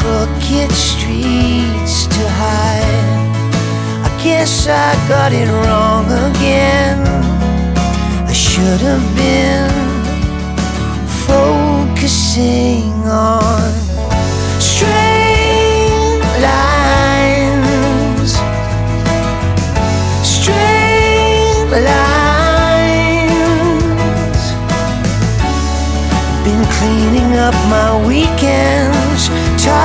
crooked streets to hide. I guess I got it wrong again. I should have been focusing on straight lines, straight lines. Been cleaning up my weekends,